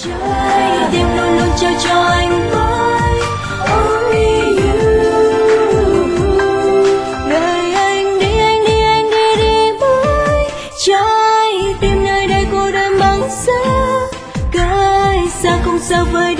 Trái tim luôn luôn trao cho anh mãi only you. Đời anh đi, anh đi, anh đi, đi mãi. Trái tim nơi đây cô đơn băng giá, cái xa không xa vời